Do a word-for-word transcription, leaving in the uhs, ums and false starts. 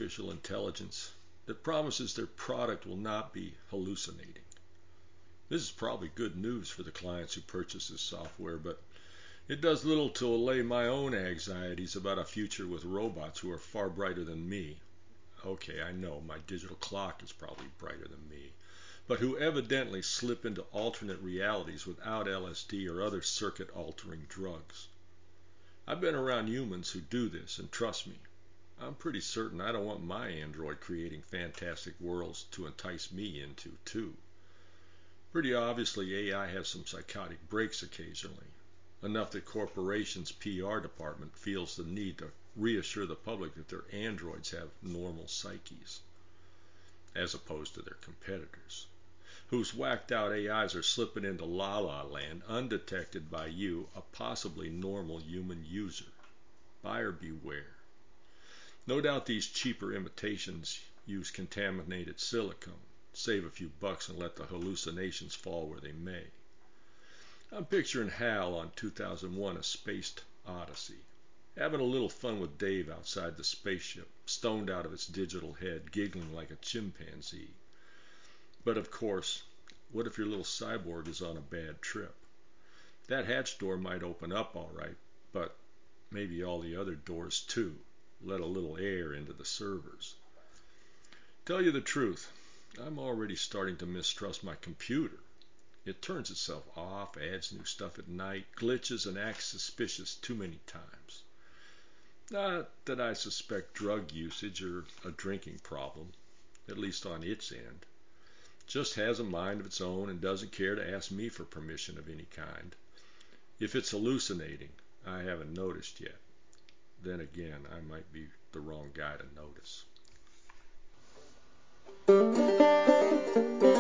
artificial intelligence that promises their product will not be hallucinating. This is probably good news for the clients who purchase this software, but it does little to allay my own anxieties about a future with robots who are far brighter than me. Okay, I know my digital clock is probably brighter than me, but who evidently slip into alternate realities without L S D or other circuit-altering drugs. I've been around humans who do this, and trust me, I'm pretty certain I don't want my android creating fantastic worlds to entice me into, too. Pretty obviously, A I has some psychotic breaks occasionally, enough that corporations' P R department feels the need to reassure the public that their androids have normal psyches, as opposed to their competitors, whose whacked out A Is are slipping into la la land undetected by you, a possibly normal human user. Buyer beware. No doubt these cheaper imitations use contaminated silicone, save a few bucks and let the hallucinations fall where they may. I'm picturing Hal on two thousand one A Spaced Odyssey, having a little fun with Dave outside the spaceship, stoned out of its digital head, giggling like a chimpanzee. But of course, what if your little cyborg is on a bad trip? That hatch door might open up all right, but maybe all the other doors too. Let a little air into the servers. Tell you the truth, I'm already starting to mistrust my computer. It turns itself off, adds new stuff at night, glitches and acts suspicious too many times. Not that I suspect drug usage or a drinking problem, at least on its end. Just has a mind of its own and doesn't care to ask me for permission of any kind. If it's hallucinating, I haven't noticed yet. Then again, I might be the wrong guy to notice.